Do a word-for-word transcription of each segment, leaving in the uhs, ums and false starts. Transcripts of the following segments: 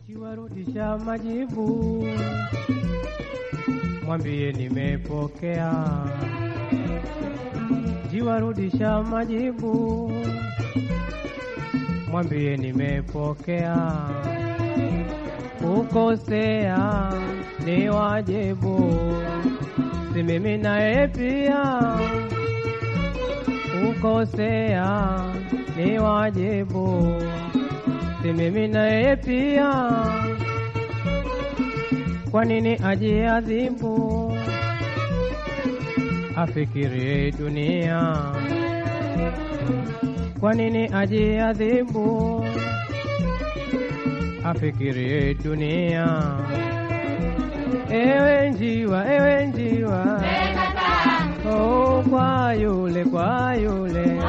Jiwarudisha majibu, mwambie nimepokea. Jiwarudisha majibu, mwambie nimepokea. Kukosea ni wajibu, si mimi naye pia. Kukosea ni wajibu, si mimi naye pia. Kwa nini ajiadhibu, afikirie dunia? Kwa nini ajiadhibu, afikirie dunia? Ewe njiwa, ewe njiwa, oh, kwa yule, kwa yule.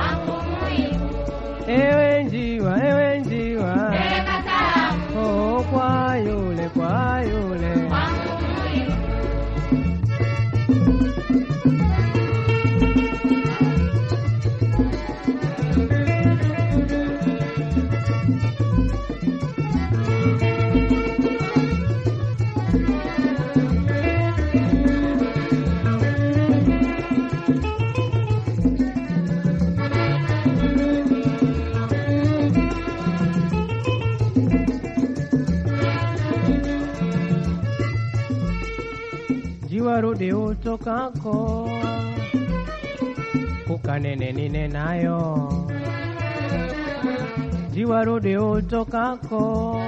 Ewe njiwa, ewe njiwa, oh, kwa yule, kwa yule. Jiwarudi utokako, ukanene nine nayo. Jiwarudi utokako,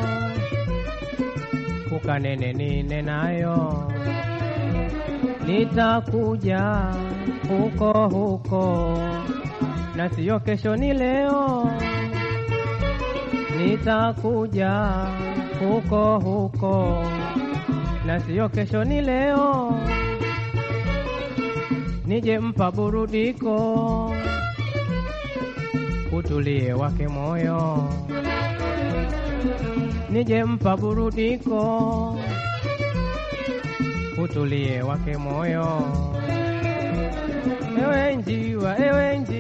ukanene nine nayo. Nitakuja huko huko, na siyo kesho ni leo. Nitakuja huko huko, na siyo kesho ni leo. Nije mpa burudiko, utulie wake moyo. Nije mpa burudiko, utulie wake moyo. Ewe njiwa, ewe njiwa,